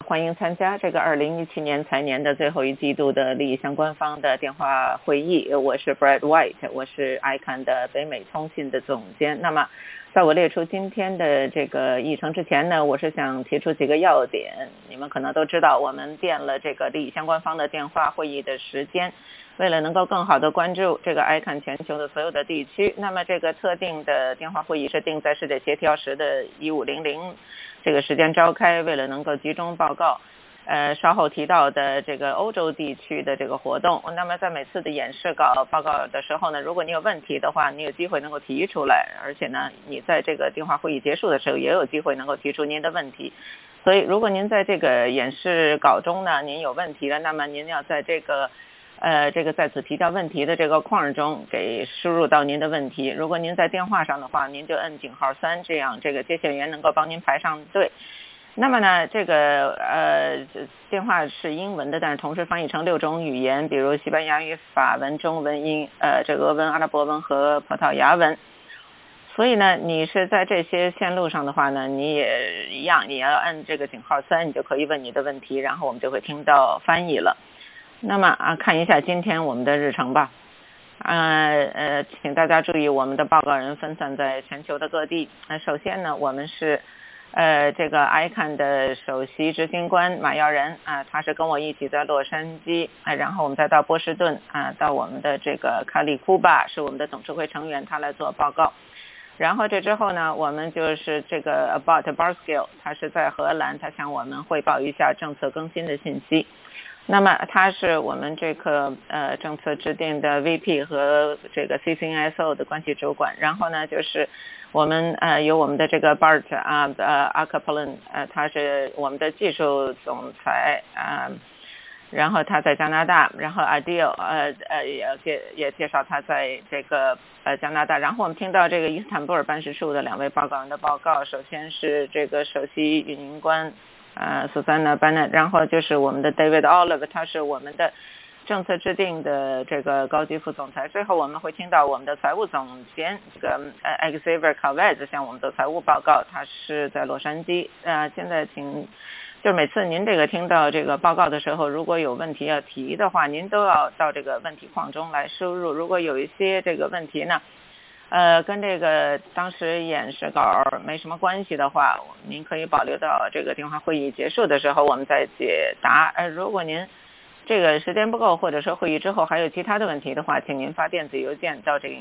欢迎参加这个2017年财年的最后一季度的利益相关方的电话会议。我是 Brad White， 我是 ICANN 的北美通信的总监。那么在我列出今天的这个议程之前呢，我是想提出几个要点。你们可能都知道，我们变了这个利益相关方的电话会议的时间，为了能够更好的关注这个 ICANN 全球的所有的地区，那么这个特定的电话会议是定在世界协调时的1500这个时间召开，为了能够集中报告稍后提到的这个欧洲地区的这个活动。那么在每次的演示稿报告的时候呢，如果你有问题的话，你有机会能够提出来，而且呢你在这个电话会议结束的时候也有机会能够提出您的问题。所以如果您在这个演示稿中呢您有问题了，那么您要在这个在此提交问题的这个框中给输入到您的问题。如果您在电话上的话，您就摁井号3，这样这个接线员能够帮您排上队。那么呢，这个电话是英文的，但是同时翻译成6种语言，比如西班牙语、法文、中文、这个俄文、阿拉伯文和葡萄牙文。所以呢，你是在这些线路上的话呢，你也一样，你要按这个井号3，你就可以问你的问题，然后我们就会听到翻译了。那么看一下今天我们的日程吧。请大家注意，我们的报告人分散在全球的各地。首先呢，我们是这个 ICANN 的首席执行官马耀仁他是跟我一起在洛杉矶然后我们再到波士顿到我们的这个卡里库巴是我们的董事会成员，他来做报告。然后这之后呢，我们就是这个 Bart Barskill， 他是在荷兰，他向我们汇报一下政策更新的信息。那么他是我们这个政策制定的 VP 和这个 CCNSO 的关系主管。然后呢，就是我们有我们的这个 Bart Acapulin， 他是我们的技术总裁然后他在加拿大。然后 Adil 也介绍他在这个加拿大。然后我们听到这个伊斯坦布尔办事处的2位报告人的报告。首先是这个首席运营官Susanna Bennett， 然后就是我们的 David Olive， 他是我们的政策制定的这个高级副总裁。最后我们会听到我们的财务总监这个Xavier Calvez 向我们的财务报告，他是在洛杉矶。现在就每次您这个听到这个报告的时候，如果有问题要提的话，您都要到这个问题框中来输入。如果有一些这个问题呢跟这个当时演示稿没什么关系的话，您可以保留到这个电话会议结束的时候我们再解答。如果您这个时间不够，或者说会议之后还有其他的问题的话，请您发电子邮件到这个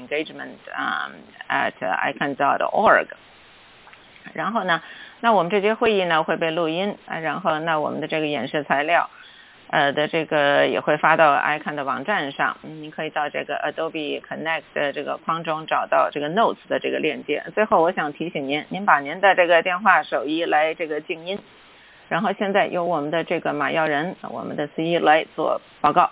engagement@icann.org。然后呢，那我们这节会议呢会被录音然后那我们的这个演示材料的这个也会发到 ICANN 的网站上。您可以到这个 Adobe Connect 的这个框中找到这个 Notes 的这个链接。最后我想提醒您把您的这个电话手机来这个静音。然后现在由我们的这个马耀仁，我们的 CE 来做报告。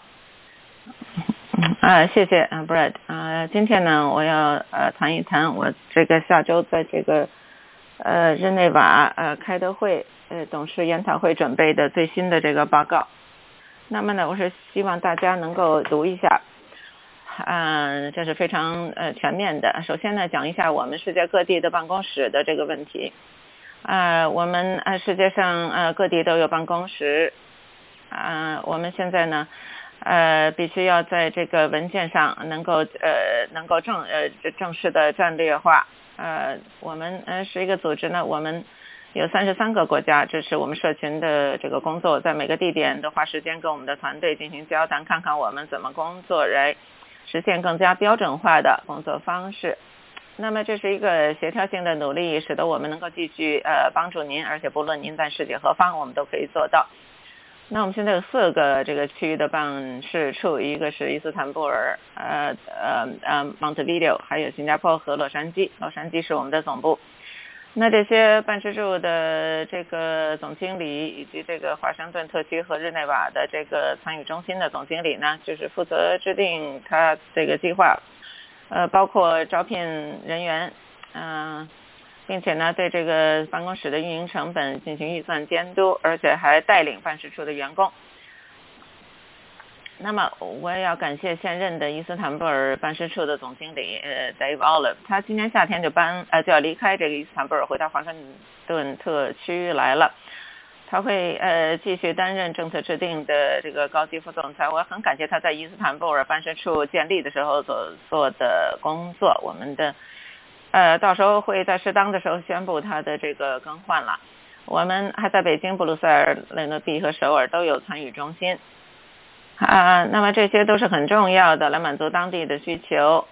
谢谢Brad。今天呢我要谈一谈我这个下周在这个日内瓦开的会董事研讨会准备的最新的这个报告。那么呢，我是希望大家能够读一下，这是非常全面的。首先呢，讲一下我们世界各地的办公室的这个问题。我们世界上各地都有办公室。我们现在呢必须要在这个文件上能够正式的战略化。我们是一个组织呢，我们有33个国家支持我们社群的这个工作，在每个地点都花时间跟我们的团队进行交谈，看看我们怎么工作来实现更加标准化的工作方式。那么这是一个协调性的努力，使得我们能够继续帮助您，而且不论您在世界何方，我们都可以做到。那我们现在有4个这个区域的办事处，一个是伊斯坦布尔Montevideo， 还有新加坡和洛杉矶。洛杉矶是我们的总部。那这些办事处的这个总经理以及这个华盛顿特区和日内瓦的这个参与中心的总经理呢，就是负责制定他这个计划，包括招聘人员，并且呢对这个办公室的运营成本进行预算监督，而且还带领办事处的员工。那么我也要感谢现任的伊斯坦布尔办事处的总经理Dave Olive， 他今年夏天就要离开这个伊斯坦布尔，回到华盛顿特区来了。 他会继续担任政策制定的这个高级副总裁。我很感谢他在伊斯坦布尔办事处建立的时候所做的工作。我们的到时候会在适当的时候宣布他的这个更换了。我们还在北京、布鲁塞尔、雷诺比和首尔都有参与中心那么这些都是很重要的，来满足当地的需求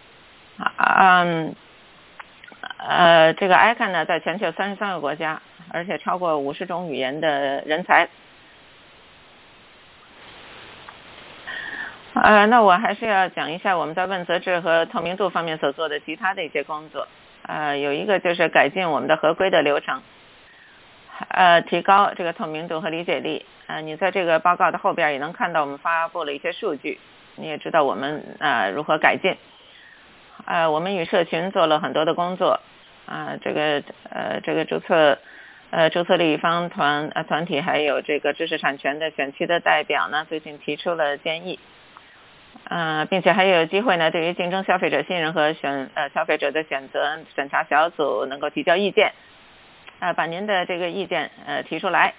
这个 ICANN 呢，在全球33个国家，而且超过50种语言的人才。那我还是要讲一下我们在问责制和透明度方面所做的其他的一些工作。有一个就是改进我们的合规的流程，提高这个透明度和理解力。你在这个报告的后边也能看到我们发布了一些数据，你也知道我们如何改进。我们与社群做了很多的工作。这个注册立方团体还有这个知识产权的选区的代表呢，最近提出了建议。并且还有机会呢，对于竞争消费者信任和消费者的选择审查小组能够提交意见，把您的这个意见提出来。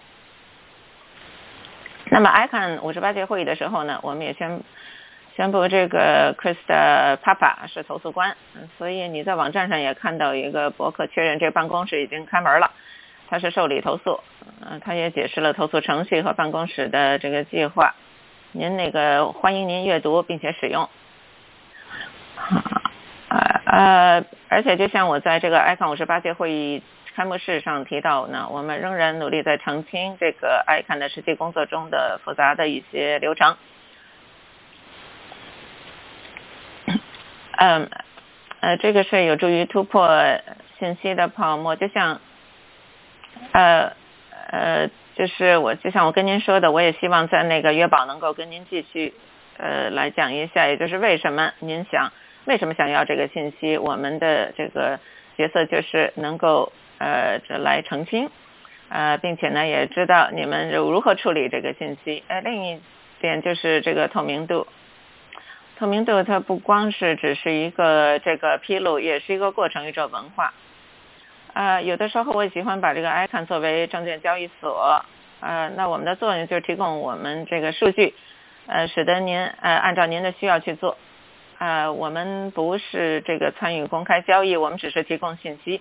那么 ICANN 58届会议的时候呢，我们也宣布这个 Krista Papa 是投诉官，所以你在网站上也看到一个博客确认这办公室已经开门了，他是受理投诉。他也解释了投诉程序和办公室的这个计划。您欢迎您阅读并且使用。而且就像我在这个 ICANN 58届会议开幕式上提到呢，我们仍然努力在澄清这个 ICANN 的实际工作中的复杂的一些流程。这个是有助于突破信息的泡沫，就像就像我跟您说的，我也希望在那个约堡能够跟您继续来讲一下，也就是为什么想要这个信息。我们的这个角色就是能够来澄清并且呢也知道你们如何处理这个信息。另一点就是这个透明度它不光是只是一个这个披露，也是一个过程，一种文化。有的时候我也喜欢把这个 ICANN 作为证券交易所。那我们的作用就是提供我们这个数据，使得您按照您的需要去做。我们不是这个参与公开交易，我们只是提供信息。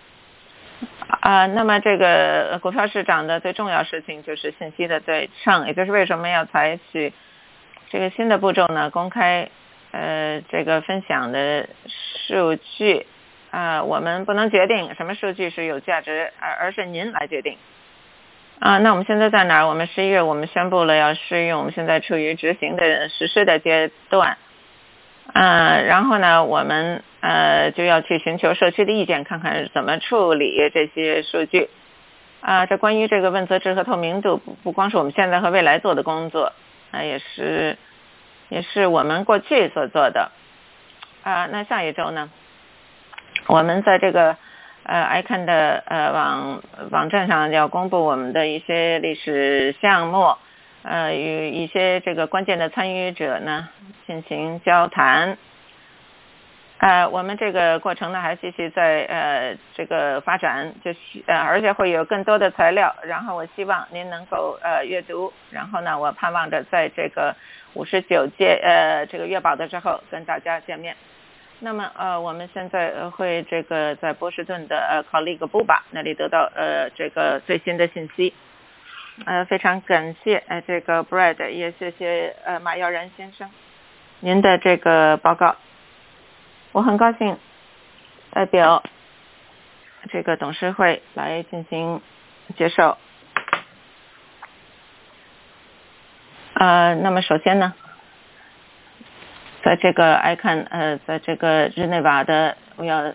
那么这个股票市场的最重要事情就是信息的对称，也就是为什么要采取这个新的步骤呢？公开这个分享的数据。我们不能决定什么数据是有价值，而是您来决定。那我们现在在哪儿？我们11月我们宣布了要试用，我们现在处于执行的实施的阶段。然后呢，我们就要去寻求社区的意见，看看怎么处理这些数据。这关于这个问责制和透明度，不光是我们现在和未来做的工作，也是我们过去所做的。那下一周呢，我们在这个ICANN 的网站上要公布我们的一些历史项目，与一些这个关键的参与者呢进行交谈。我们这个过程呢还继续在这个发展，而且会有更多的材料，然后我希望您能够阅读，然后呢我盼望着在这个59届这个月宝的时候跟大家见面。那么我们现在会这个在波士顿的colleague Buba那里得到这个最新的信息。非常感谢这个 Brad， 也谢谢马耀然先生您的这个报告。我很高兴代表这个董事会来进行接受。那么首先呢，在这个 ICANN 在这个日内瓦的我要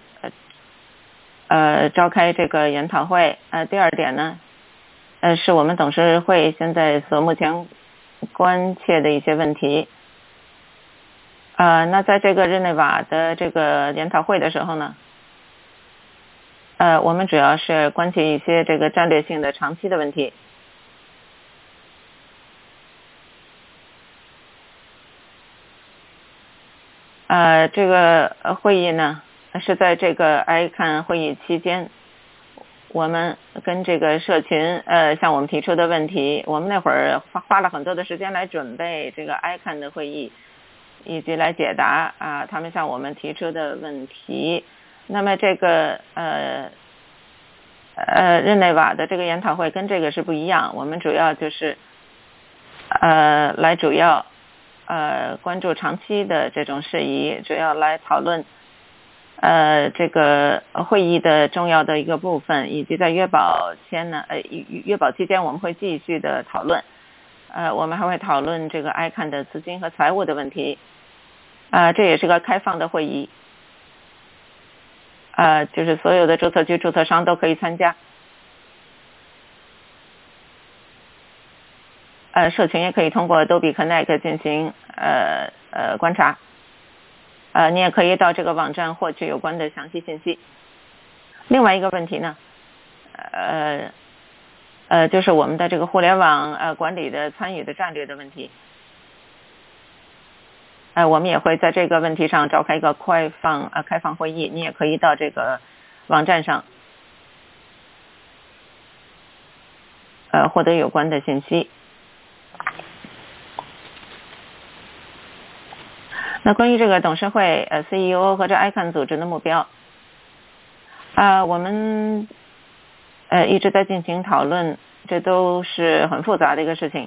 召开这个研讨会。第二点呢，是我们董事会现在目前关切的一些问题。那在这个日内瓦的这个研讨会的时候呢，我们主要是关切一些这个战略性的长期的问题。这个会议呢是在这个 ICANN 会议期间， 我们跟这个社群向我们提出的问题，我们那会儿花了很多的时间来准备这个 ICANN 的会议，以及来解答他们向我们提出的问题。那么这个日内瓦的这个研讨会跟这个是不一样，我们主要就是主要关注长期的这种事宜，主要来讨论这个会议的重要的一个部分，以及在约保期间我们会继续的讨论。我们还会讨论这个 ICANN 的资金和财务的问题。这也是个开放的会议。就是所有的注册局、注册商都可以参加。社群也可以通过 Adobe Connect 进行观察。你也可以到这个网站获取有关的详细信息。另外一个问题呢，就是我们的这个互联网管理的参与的战略的问题。我们也会在这个问题上召开一个开放会议，你也可以到这个网站上获得有关的信息。那关于这个董事会CEO 和这 ICANN 组织的目标，我们一直在进行讨论，这都是很复杂的一个事情。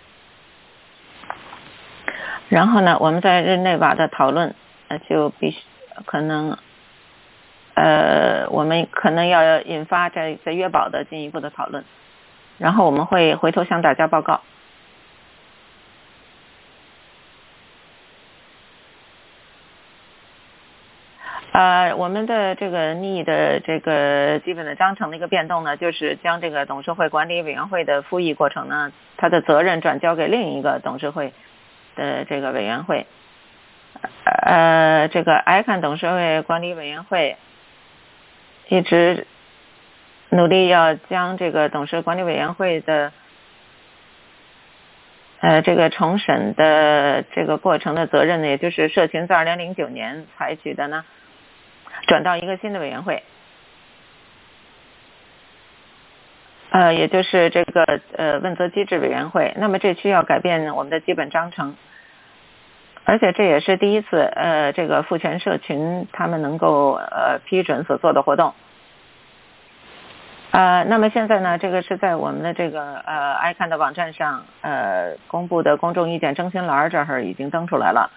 然后呢，我们在日内瓦的讨论就可能我们可能要引发在约保的进一步的讨论，然后我们会回头向大家报告。我们的这个NIE的这个基本的章程的一个变动呢，就是将这个董事会管理委员会的复议过程呢，它的责任转交给另一个董事会的这个委员会。这个 ICANN 董事会管理委员会一直努力要将这个董事管理委员会的这个重审的这个过程的责任呢，也就是社群在2009年采取的呢，转到一个新的委员会，也就是这个问责机制委员会。那么这需要改变我们的基本章程，而且这也是第一次这个父权社群他们能够批准所做的活动。那么现在呢，这个是在我们的这个ICANN 的网站上公布的公众意见征询栏这儿已经登出来了。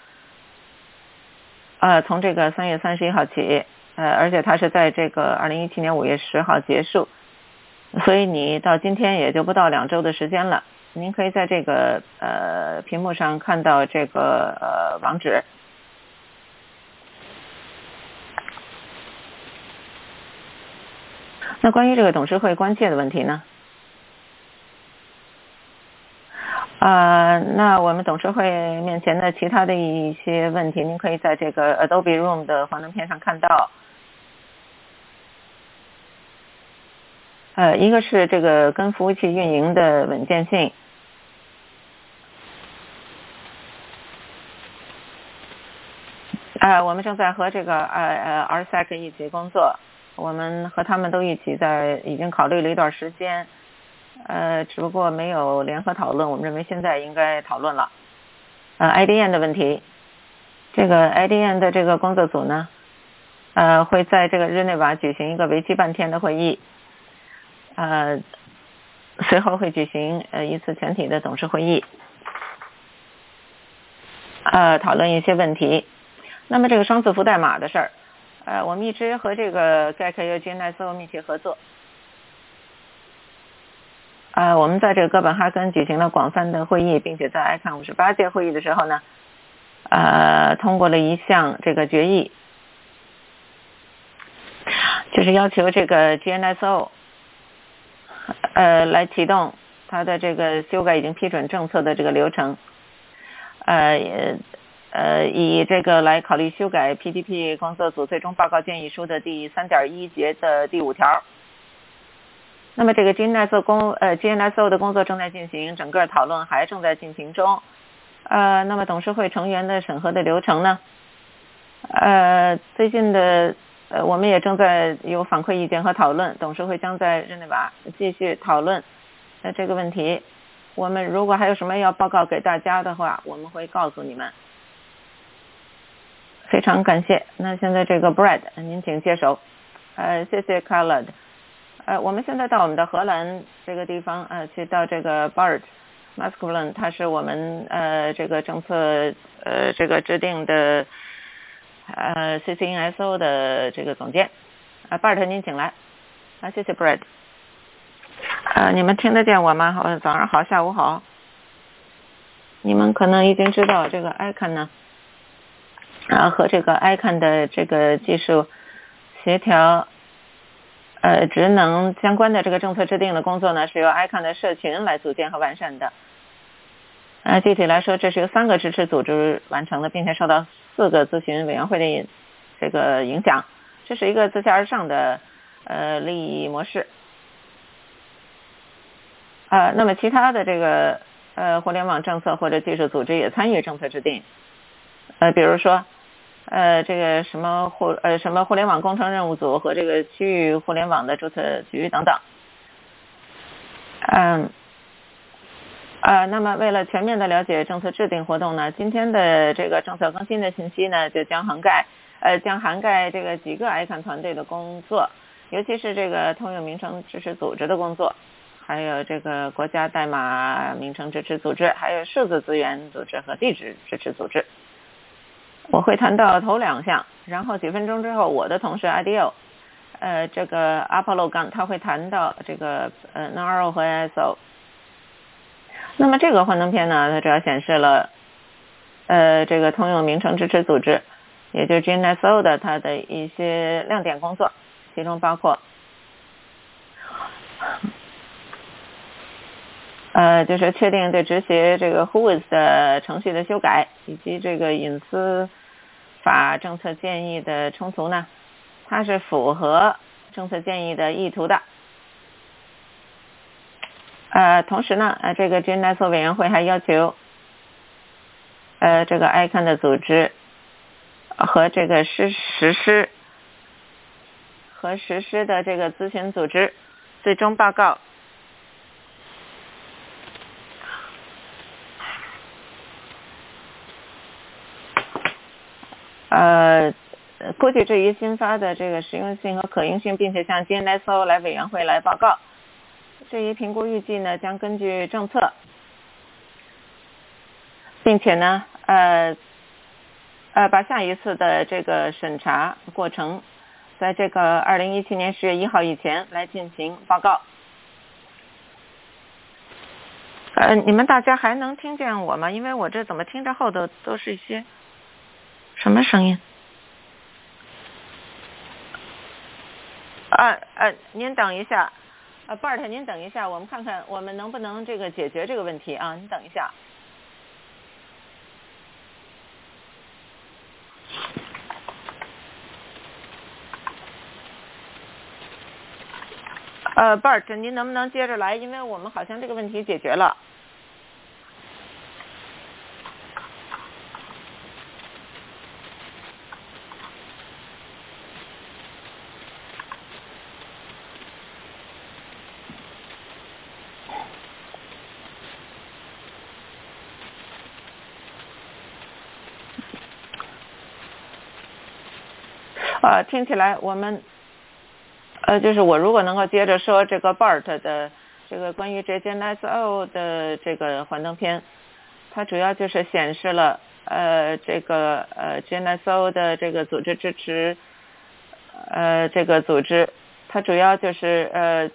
从这个3月31号起，而且它是在这个2017年5月10号结束，所以你到今天也就不到2周的时间了。您可以在这个屏幕上看到这个网址。那关于这个董事会关切的问题呢？那我们董事会面前的其他的一些问题，您可以在这个 Adobe Room 的幻灯片上看到。一个是这个跟服务器运营的稳健性。我们正在和这个RSEC 一起工作，我们和他们都一起已经考虑了一段时间，只不过没有联合讨论，我们认为现在应该讨论了。IDN 的问题，这个 IDN 的这个工作组呢，会在这个日内瓦举行一个为期半天的会议，随后会举行一次全体的董事会议，讨论一些问题。那么这个双字符代码的事儿，我们一直和这个 GEC 和 GNSO 密切合作。我们在这个哥本哈根举行了广泛的会议，并且在 ICANN 58届会议的时候呢，通过了一项这个决议，就是要求这个 GNSO 来启动它的这个修改已经批准政策的这个流程，以这个来考虑修改 PDP 工作组最终报告建议书的第 3.1 节的第5条。那么这个 GNSO 的工作正在进行，整个讨论还正在进行中。那么董事会成员的审核的流程呢？最近的我们也正在有反馈意见和讨论，董事会将在日内瓦继续讨论这个问题。我们如果还有什么要报告给大家的话，我们会告诉你们。非常感谢。那现在这个 Brad 您请接手。谢谢 Khaled。我们现在到我们的荷兰这个地方去到这个 Bart Maskelen， 他是我们这个政策这个制定的CCNSO 的这个总监。Bart 您请来。谢谢 Brad。你们听得见我吗？早上好，下午好。你们可能已经知道这个 ICANN 呢和这个 ICANN 的这个技术协调职能相关的这个政策制定的工作呢，是由 ICANN 的社群来组建和完善的。具体来说，这是由3个支持组织完成的，并且受到4个咨询委员会的这个影响。这是一个自下而上的利益模式。那么其他的这个互联网政策或者技术组织也参与政策制定。比如说这个什么互联网工程任务组和这个区域互联网的注册局等等。那么为了全面的了解政策制定活动呢，今天的这个政策更新的信息呢，就将涵盖这个几个 ICANN 团队的工作，尤其是这个通用名称支持组织的工作，还有这个国家代码名称支持组织，还有数字资源组织和地址支持组织。我会谈到头2项，然后几分钟之后，我的同事 IDEO这个 Apollo 他会谈到这个NRO 和 ISO。那么这个幻灯片呢，它主要显示了这个通用名称支持组织，也就是 GNSO 的它的一些亮点工作，其中包括就是确定对执行这个 Whois 的程序的修改，以及这个隐私法政策建议的冲突呢，它是符合政策建议的意图的。同时呢，这个 GNSO 委员会还要求这个 ICANN 的组织和这个实施的这个咨询组织最终报告估计对于新发的这个实用性和可用性，并且向 GNSO 委员会来报告。这一评估预计呢，将根据政策，并且呢把下一次的这个审查过程，在这个2017年10月1号以前来进行报告。你们大家还能听见我吗？因为我这怎么听着后头都是一些什么声音？您等一下，Bart 您等一下，我们看看我们能不能这个解决这个问题啊？您等一下。Bart 您能不能接着来？因为我们好像这个问题解决了。听起来我们就是我如果能够接着说这个 Bart 的这个关于 GNSO 的这个幻灯片，它主要就是显示了这个GNSO 的这个组织支持这个组织，它主要就是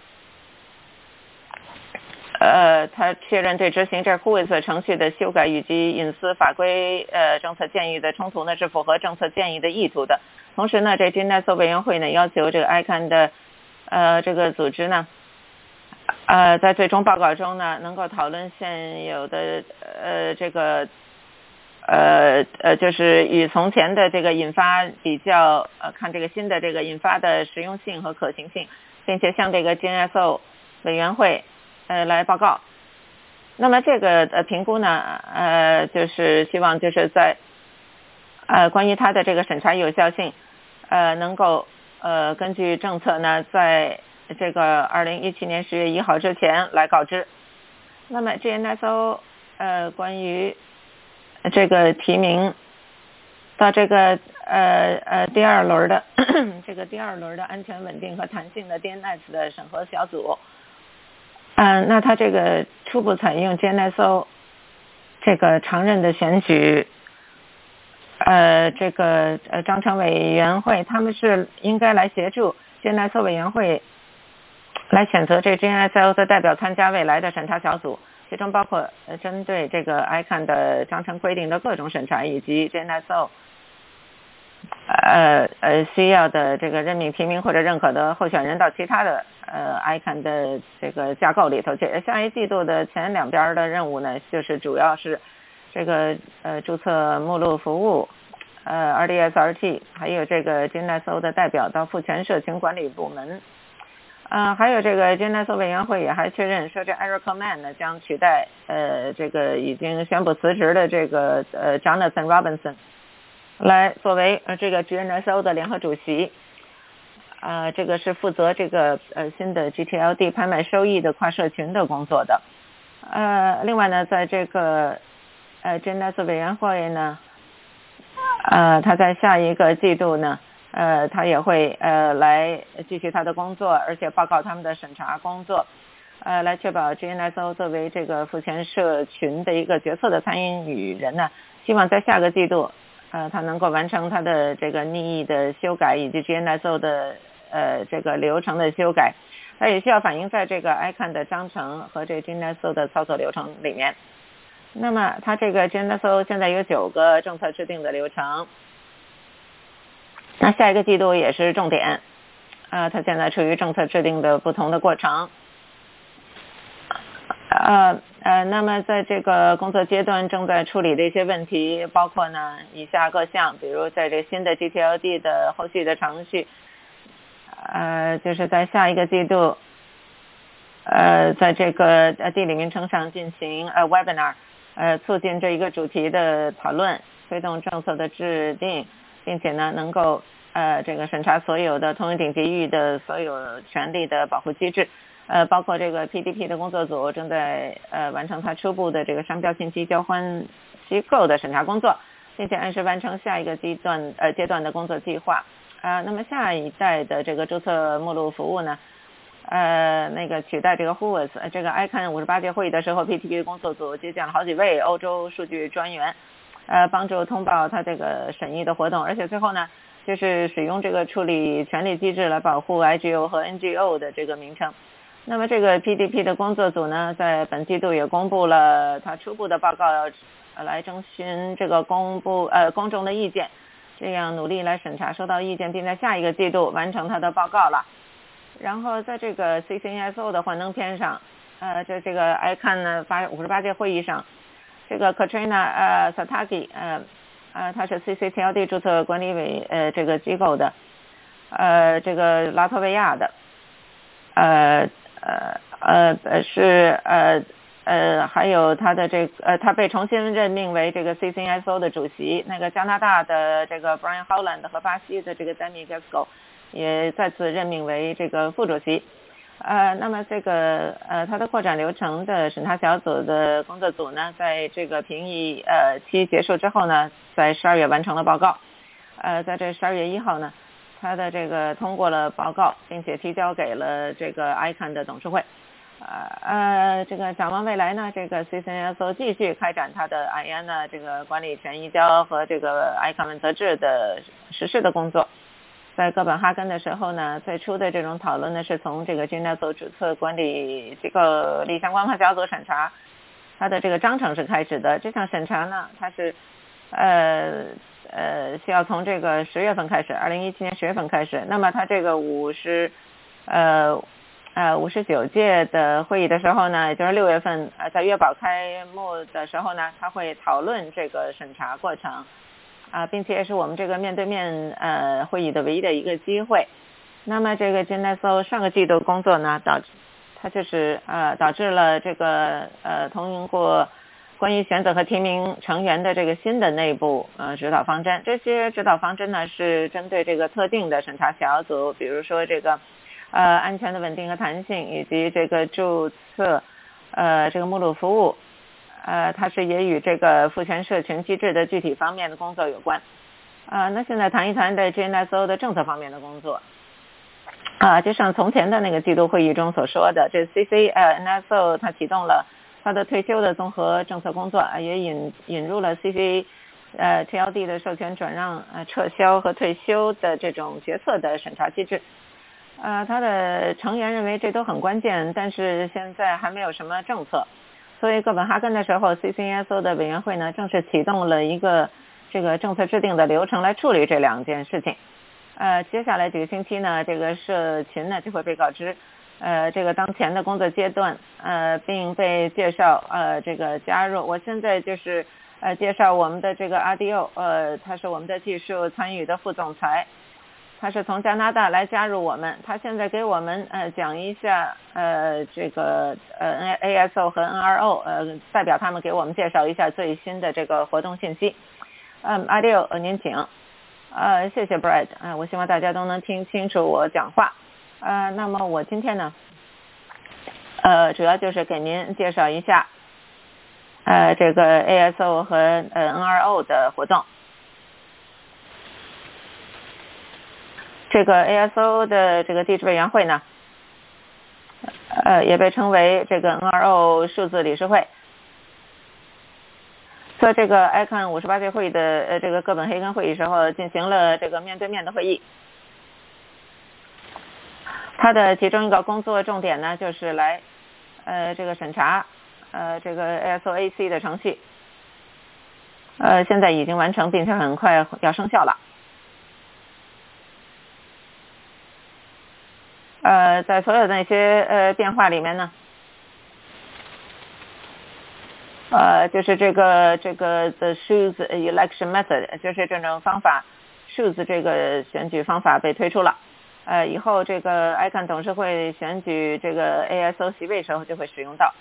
它确认对执行这 Whois 程序的修改以及隐私法规政策建议的冲突呢是符合政策建议的意图的。同时呢，这 GNSO 委员会呢要求这个 ICANN 的这个组织呢在最终报告中呢能够讨论现有的这个就是与从前的这个引发比较看这个新的这个引发的实用性和可行性，并且向这个 GNSO 委员会来报告。那么这个评估呢就是希望就是在关于它的这个审查有效性能够根据政策呢，在这个2017年10月1号之前来告知。那么 GNSO 关于这个提名到这个第二轮的这个第二轮的安全稳定和弹性的 DNS 的审核小组，那它这个初步采用 GNSO 这个常任的选举，这个章程委员会，他们是应该来协助 GNSO 委员会来选择这 GNSO 的代表参加未来的审查小组，其中包括针对这个 ICANN 的章程规定的各种审查，以及 GNSO需要的这个任命提名或者认可的候选人到其他的ICANN 的这个架构里头去。下一季度的前两边的任务呢，就是主要是这个注册目录服务RDSRT， 还有这个 GNSO 的代表到赋权社群管理部门。还有这个 GNSO 委员会也还确认说，这 Eric Mann 呢将取代这个已经宣布辞职的这个Jonathan Robinson 来作为这个 GNSO 的联合主席。这个是负责这个新的 GTLD 拍卖收益的跨社群的工作的。另外呢，在这个GNSO 委员会呢，他在下一个季度呢，他也会来继续他的工作，而且报告他们的审查工作，来确保 GNSO 作为这个赋权社群的一个决策的参与人呢，希望在下个季度，他能够完成他的这个逆义的修改以及 GNSO 的这个流程的修改，它也需要反映在这个 ICANN 的章程和这 GNSO 的操作流程里面。那么它这个 GNSO 现在有9个政策制定的流程，那下一个季度也是重点，它现在处于政策制定的不同的过程。那么在这个工作阶段正在处理的一些问题包括呢以下各项，比如在这新的 GTLD 的后续的程序，就是在下一个季度，在这个地理名称上进行webinar，促进这一个主题的讨论，推动政策的制定，并且呢能够这个审查所有的通用顶级域的所有权利的保护机制，包括这个 PDP 的工作组正在完成它初步的这个商标信息交换机构的审查工作，并且按时完成下一个阶段的工作计划。那么下一代的这个注册目录服务呢，那个取代这个 Whois， 这个 ICANN 58届会议的时候 PTP 的工作组接见了好几位欧洲数据专员，帮助通报他这个审议的活动，而且最后呢就是使用这个处理权利机制来保护 IGO 和 NGO 的这个名称。那么这个 PDP 的工作组呢，在本季度也公布了他初步的报告，来征询这个公众的意见，这样努力来审查收到意见，并在下一个季度完成他的报告了。然后在这个 CCNSO 的幻灯片上，这个 ICANN 呢58届会议上，这个 Katrina Sataki， 他是 CCTLD 注册管理委这个机构的，这个拉脱维亚的，还有他的他被重新任命为这个 CCNSO 的主席。那个加拿大的这个 Brian Howland 和巴西的这个 Danny Gasco 也再次任命为这个副主席。那么这个他的扩展流程的审查小组的工作组呢，在这个评议期结束之后呢，在12月完成了报告。在这12月1号呢，他的这个通过了报告，并且提交给了这个 ICANN 的董事会。这个展望未来呢，这个 CCNSO 继续开展它的 IANA 这个管理权移交和这个 ICANN 问责制的实施的工作。在哥本哈根的时候呢，最初的这种讨论呢，是从这个 GNSO 注册管理机构利益相关方小组审查它的这个章程是开始的。这项审查呢，它是需要从这个10月份开始，2017年10月份开始。那么它这个59届的会议的时候呢，也就是6月份在约堡开幕的时候呢，他会讨论这个审查过程，并且也是我们这个面对面会议的唯一的一个机会。那么这个 GNSO 上个季度工作呢，它就是导致了这个通过关于选择和提名成员的这个新的内部指导方针。这些指导方针呢是针对这个特定的审查小组，比如说这个安全的稳定和弹性，以及这个注册这个目录服务，它是也与这个赋权社群机制的具体方面的工作有关。那现在谈一谈的 GNSO 的政策方面的工作。就像从前的那个季度会议中所说的，这 CCNSO 它启动了它的退休的综合政策工作，也引入了 TLD 的授权转让、撤销和退休的这种决策的审查机制。它的成员认为这都很关键，但是现在还没有什么政策。所以哥本哈根的时候 ，CCNSO 的委员会呢正式启动了一个这个政策制定的流程来处理这两件事情。接下来几个星期呢，这个社群呢就会被告知，这个当前的工作阶段，并被介绍，这个加入。我现在就是介绍我们的这个阿迪欧，他是我们的技术参与的副总裁，他是从加拿大来加入我们。他现在给我们讲一下这个ASO 和 NRO， 代表他们给我们介绍一下最新的这个活动信息。阿迪欧，您请。谢谢 Brad， 我希望大家都能听清楚我讲话。那么我今天呢，主要就是给您介绍一下，这个 ASO 和NRO 的活动。这个 ASO 的这个地质委员会呢，也被称为这个 NRO 数字理事会。在这个 ICANN 58届会议的这个哥本黑根会议时候，进行了这个面对面的会议。它的其中一个工作重点呢，就是来这个审查这个 ASOAC 的程序。现在已经完成，并且很快要生效了。在所有的那些变化里面呢，就是这个 the Shoes election method， 就是这种方法 Shoes 这个选举方法被推出了。以后这个 ICANN 董事会选举这个 ASO 席位时候就会使用到。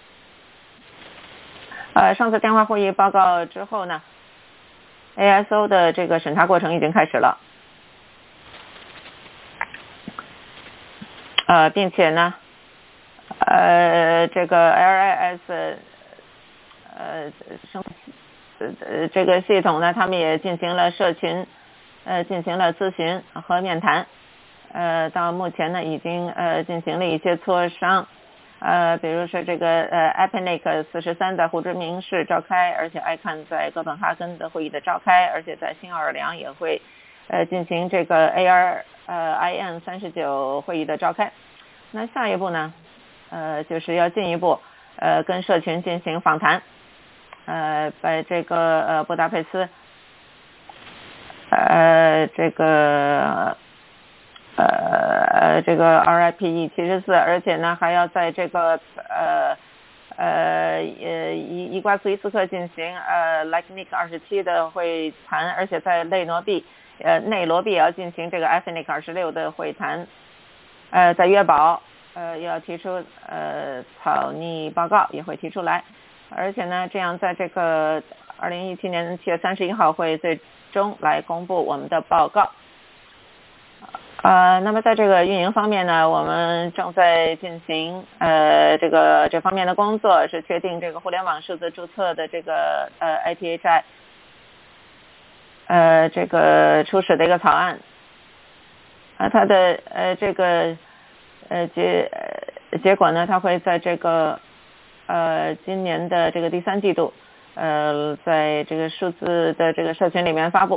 上次电话会议报告之后呢， ASO 的这个审查过程已经开始了。并且呢，这个 LIS这个系统呢，他们也进行了社群进行了咨询和面谈。到目前呢，已经进行了一些磋商。比如说这个APNIC 43的胡志明市召开，而且ICANN在哥本哈根的会议的召开，而且在新奥尔良也会进行这个 ARIN 39会议的召开。那下一步呢，就是要进一步跟社群进行访谈。在这个布达佩斯，这个RIPE 74，而且呢还要在这个伊瓜苏伊斯克进行LACNIC 27的会谈，而且在内罗毕也要进行这个 AFNIC 26的会谈。在约堡要提出草拟报告，也会提出来。而且呢，这样在这个2017年7月31号会最终来公布我们的报告。那么在这个运营方面呢，我们正在进行这方面的工作，是确定这个互联网数字注册的这个ITHI 这个初始的一个草案。它的这个结果呢，它会在这个今年的这个第3季度在这个数字的这个社群里面发布。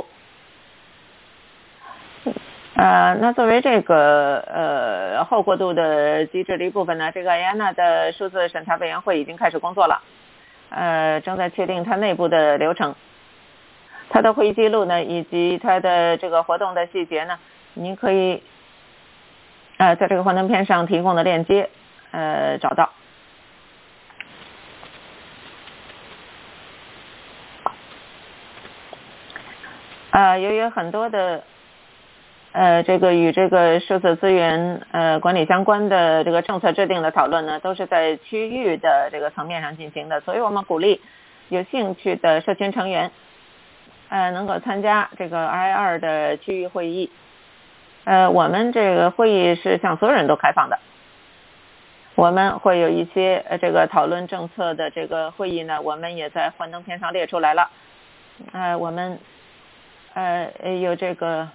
那作为这个后过渡的机制的一部分呢，这个 IANA 的数字审查委员会已经开始工作了，正在确定它内部的流程。它的会议记录呢，以及它的这个活动的细节呢，您可以在这个幻灯片上提供的链接找到。由于很多的这个与这个数字资源管理相关的这个政策制定的讨论呢，都是在区域的这个层面上进行的，所以我们鼓励有兴趣的社群成员能够参加这个 I2的区域会议。我们这个会议是向所有人都开放的。我们会有一些这个讨论政策的这个会议呢，我们也在幻灯片上列出来了。我们有这个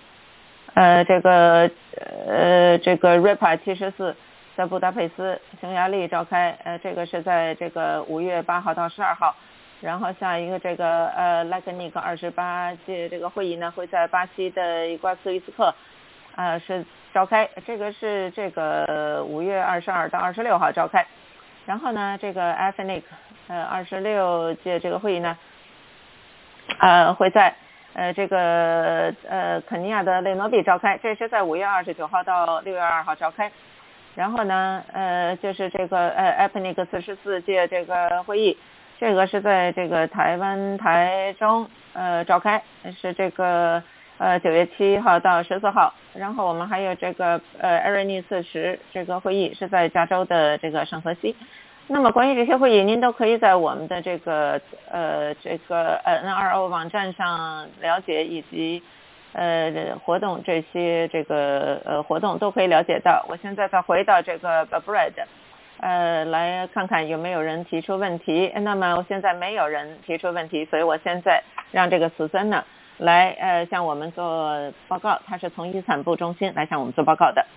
RIPA 74在布达佩斯匈牙利召开，这个是在这个5月8号到12号。然后下一个这个LACNIC 28届这个会议呢，会在巴西的伊瓜斯伊斯克是召开，这个是这个5月22到26号召开。然后呢，这个 AFNIC 26届这个会议呢会在这个肯尼亚的内罗毕召开，这是在5月29号到6月2号召开。然后呢就是这个APNIC 44届这个会议，这个是在这个台湾台中召开，是这个9月7号到14号。然后我们还有这个ARENI 40这个会议是在加州的这个圣荷西。那么关于这些会议，您都可以在我们的这个NRO 网站上了解，以及活动这些这个活动都可以了解到。我现在再回到这个 Brad来看看有没有人提出问题。那么我现在没有人提出问题，所以我现在让这个苏森呢来向我们做报告，他是从遗产部中心来向我们做报告的。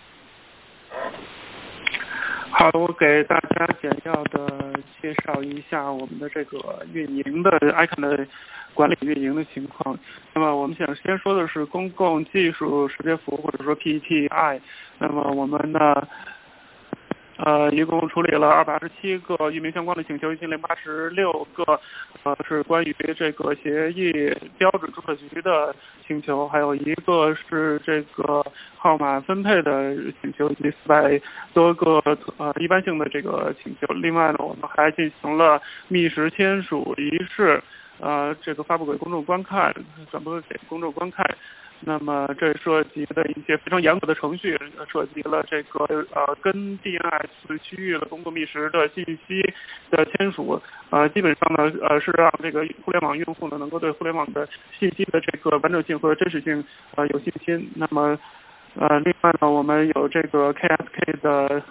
好的，我给大家简要的介绍一下我们的这个运营的 ICANN 的管理运营的情况。那么我们想先说的是公共技术识别符或者说 PTI。那么我们呢一共处理了227个域名相关的请求，1086个是关于这个协议标准注册局的请求，还有一个是这个号码分配的请求，以及400多个一般性的这个请求。另外呢，我们还进行了密实签署仪式，这个发布给公众观看，转播给公众观看。那么这涉及的一些非常严格的程序，涉及了这个跟 DNS 区域的公共密实的信息的签署，基本上呢是让这个互联网用户呢能够对互联网的信息的这个完整性和真实性有信心。那么另外呢，我们有这个 KSK 的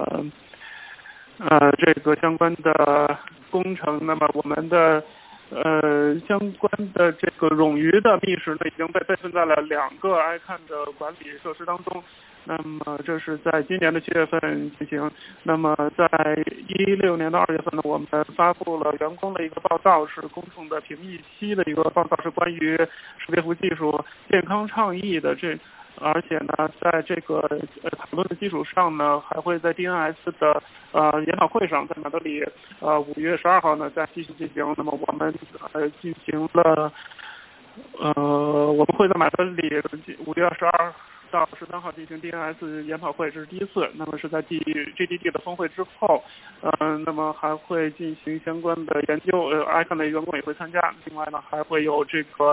这个相关的工程。那么我们的相关的这个冗余的密实呢，已经被备份在了2个 ICANN 的管理设施当中。那么这是在今年的7月份进行。那么在16年的2月份呢，我们发布了员工的一个报道，是公众的评议期的一个报道，是关于识别符技术健康倡议的而且呢，在这个讨论的基础上呢，还会在 DNS 的研讨会上，在马德里5月12号呢再继续进行。那么我们进行了我们会在马德里5月22到13号进行 DNS 研讨会，这是第一次。那么是在 GDD 的峰会之后，那么还会进行相关的研究，ICANN 的员工也会参加。另外呢，还会有这个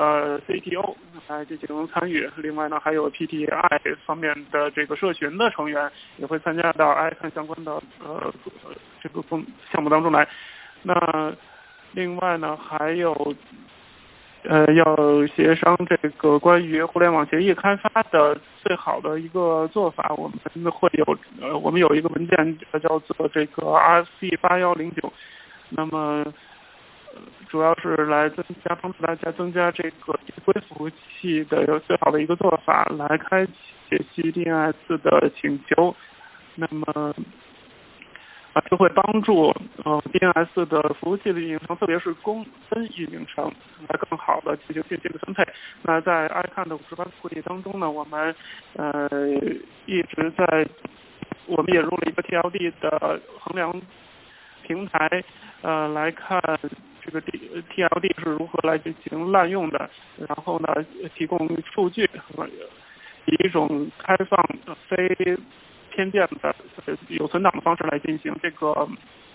CTO 来进行参与。另外呢，还有 PTI 方面的这个社群的成员也会参加到 ICANN 相关的这个项目当中来。那另外呢，还有要协商这个关于互联网协议开发的最好的一个做法。我们会有我们有一个文件叫做这个 RFC 8109。那么主要是来帮助大家增加这个规服务器的最好的一个做法，来开启解析 DNS 的请求。那么就会帮助DNS 的服务器的运营商，特别是公分运营商，来更好的进行信息的分配。那在 ICANN 的58次会议当中呢，我们一直我们引入了一个 TLD 的衡量平台，来看这个 TLD 是如何来进行滥用的，然后呢提供数据，以一种开放非偏见的有存档的方式来进行这个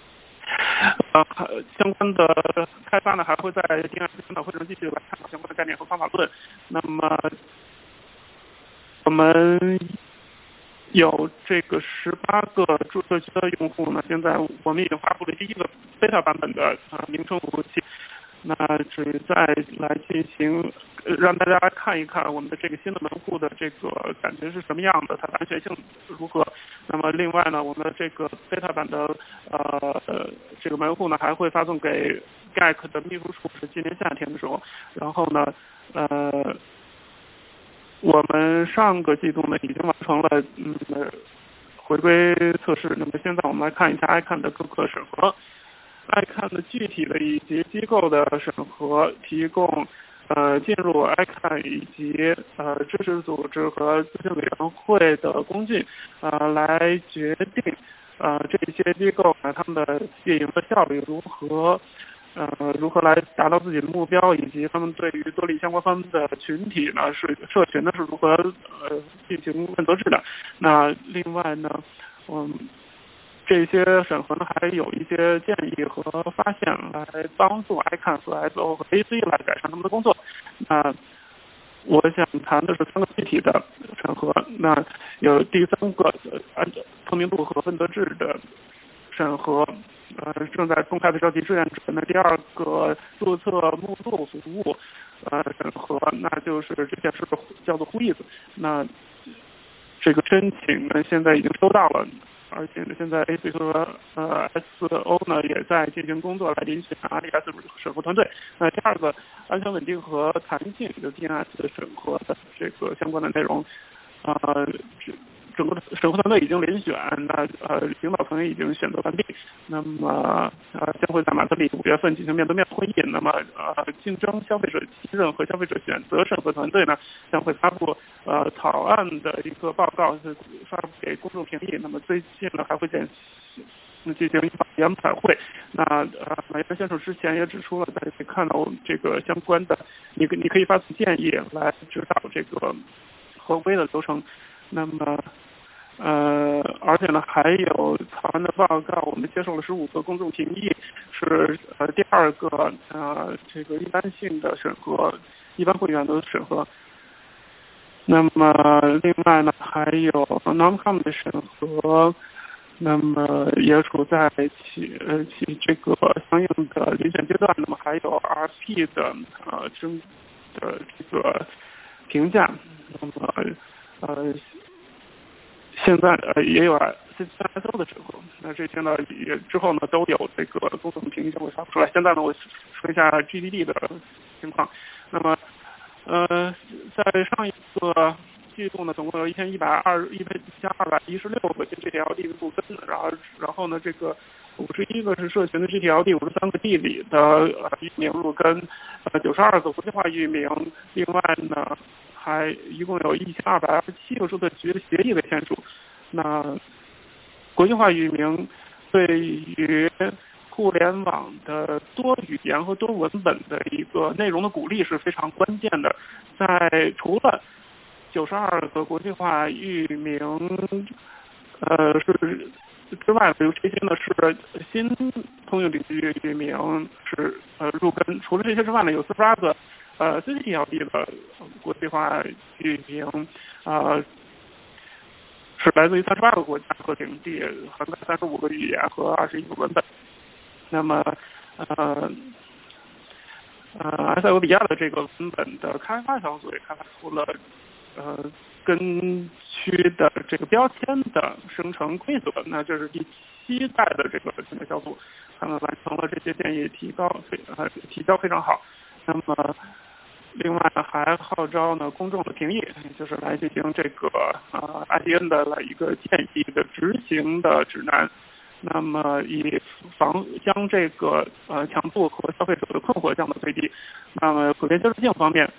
相关的开发呢，还会在 DNS 研讨会上继续来探讨相关的概念和方法论。那么我们有这个18个注册区的用户呢，现在我们已经发布了第一个 beta 版本的名称服务器，那旨在来进行让大家看一看我们的这个新的门户的这个感觉是什么样的，它的安全性如何。那么另外呢，我们的这个 beta 版的这个门户呢还会发送给 GAC 的秘书处，是今年夏天的时候。然后呢我们上个季度呢已经完成了回归测试。那么现在我们来看一下 ICANN 的各个审核，ICANN 的具体的以及机构的审核，提供进入 ICANN 以及支持组织和咨询委员会的工具来决定这些机构呢他们的运营的效率如何。如何来达到自己的目标，以及他们对于多利相关方的群体呢，是社群呢是如何进行问责制的。那另外呢，这些审核呢还有一些建议和发现来帮助 ICANN 和 SO 和 AC 来改善他们的工作。那我想谈的是3个具体的审核。那有第3个按透明度和问责制的审核。正在公开的召集志愿者。那第2个注册目录服务审核，那就是之前是叫做 Whois。那这个申请呢现在已经收到了，而且呢现在 AC 和SO 呢也在进行工作来遴选 RDS 审核团队。那第2个安全稳定和弹性的 DNS 审核的这个相关的内容整个审核团队已经遴选，那领导层也已经选择完毕。那么将会在马德里5月份进行面对面会议。那么竞争消费者信任和消费者选择审核团队呢将会发布草案的一个报告，是发布给公众评议。那么最近呢还会进行一场研讨会。那马先生之前也指出了，大家可以看到这个相关的，你可以发送建议来指导这个合规的流程。那么而且呢，还有草案的报告，我们接受了15个公众评议，是第2个这个一般性的审核，一般会员的审核。那么另外呢，还有 non-com 的审核，那么也处在其这个相应的遴选阶段。那么还有 RP 的这个评价。那么现在也有 SO 的审核，那这些呢也之后呢都有这个公众评议将会发布出来。现在呢我说一下 GDD 的情况。那么在上一个季度呢，总共有1216个 GTLD 的部分，然后呢这个51个是社群的 GTLD， 53个地理的域名入根，92个国际化域名，另外呢还一共有1227个注册局的协议的签署。那国际化域名对于互联网的多语言和多文本的一个内容的鼓励是非常关键的。在除了92个国际化域名是之外，比如这些呢是新通用领域域名是入根。除了这些之外呢，有48个CCTLD 的国际化域名是来自于38个国家和领地，涵盖35个语言和21个文本。那么埃塞俄比亚的这个文本的开发小组也开发出了根区的这个标签的生成规则。那这是第7代的这个专家小组，他们完成了这些建议，提交非常好。那么另外还号召呢公众的评议，就是来进行这个IDN 的一个建议的执行的指南。那么以将这个强度和消费者的困惑降到最低。那么普遍接受性方面，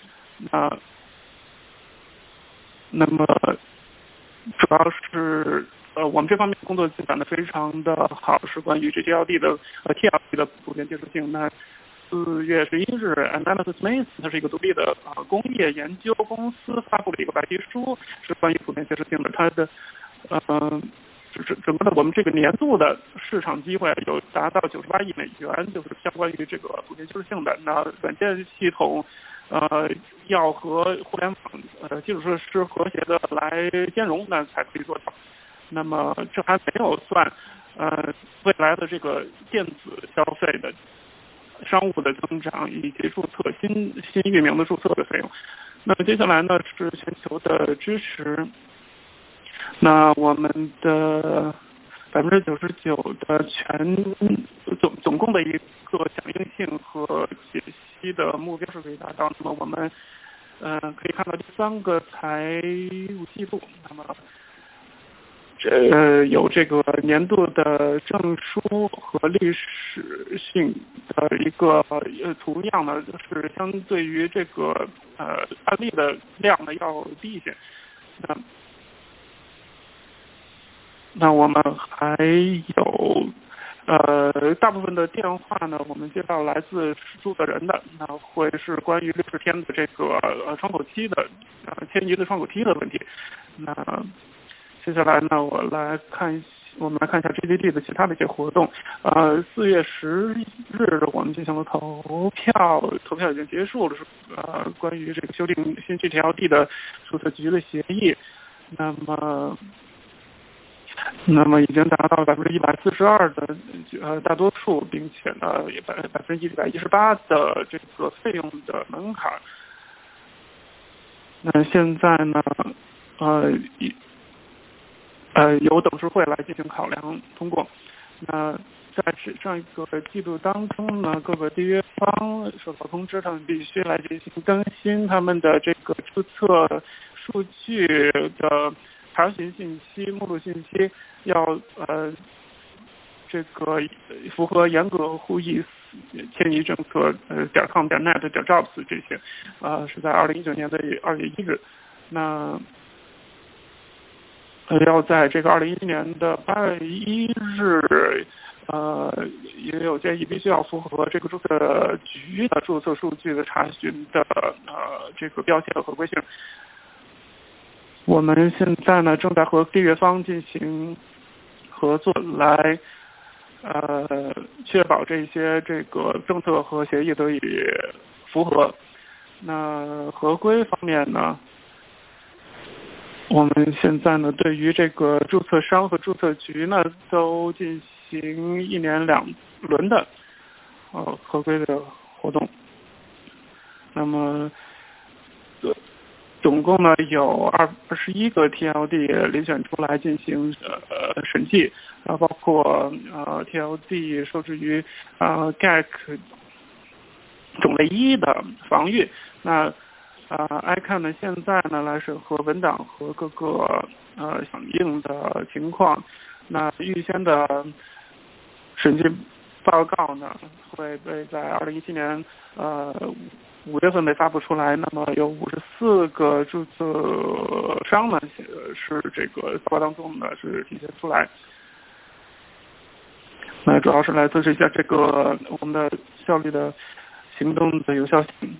那么主要是我们这方面工作进展的非常的好，是关于 GTLD 的TLD 的普遍接受性。那4月11日 Analysys Mason 它是一个独立的工业研究公司发布了一个白皮书，是关于普遍接受性的。它的整个的我们这个年度的市场机会有达到98亿美元，就是相关于这个普遍修饰性的。那软件系统，要和互联网基础设施和谐的来兼容，那才可以做到。那么这还没有算未来的这个电子消费的商务的增长以及注册新域名的注册的费用。那么接下来呢是全球的支持。那我们的99%的总共的一个响应性和解析的目标是可以达到。那么我们可以看到第3个财务季度，那么有这个年度的证书和历史性的一个图样呢，是相对于这个案例的量呢要低一些。那我们还有大部分的电话呢，我们接到来自注册人的，那会是关于60天的这个窗口期的迁移的窗口期的问题。那接下来呢，我们来看一下 GDD 的其他的一些活动。4月10日我们进行了投票已经结束了，是关于这个修订新 GTLD 的注册局的协议。那么已经达到142%的大多数，并且呢118%的这个费用的门槛。那现在呢由董事会来进行考量通过。那在上一个季度当中呢，各个缔约方受到通知，他们必须来进行更新他们的这个注册数据的查询信息、目录信息，要这个符合严格互议迁移政策.com.net.jobs 这些，是在2019年的2月1日。那要在这个2017年的8月1日，也有建议必须要符合这个注册局的注册数据的查询的这个标签的合规性。我们现在呢正在和缔约方进行合作，来确保这些这个政策和协议得以符合。那合规方面呢，我们现在呢对于这个注册商和注册局呢都进行1年2轮的合规的活动。那么总共呢有21个 TLD 遴选出来进行审计，包括TLD 受制于GAC 种类1的防御。那ICANN 呢现在呢来审核文档和各个响应的情况。那预先的审计报告呢会被在2017年5月份被发布出来。那么有54个注册商呢是这个报告当中呢是体现出来。那主要是来自这些这个我们的效率的行动的有效性。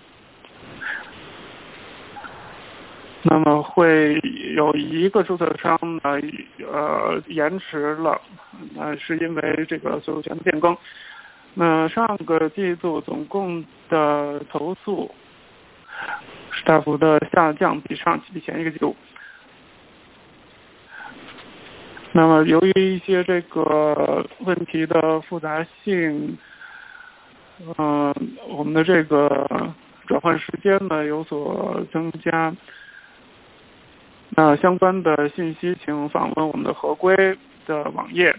那么会有一个注册商呢延迟了，是因为这个所有权的变更。那上个季度总共的投诉是大幅的下降，比前一个季度。那么由于一些这个问题的复杂性，我们的这个转换时间呢有所增加。那相关的信息请访问我们的合规的网页。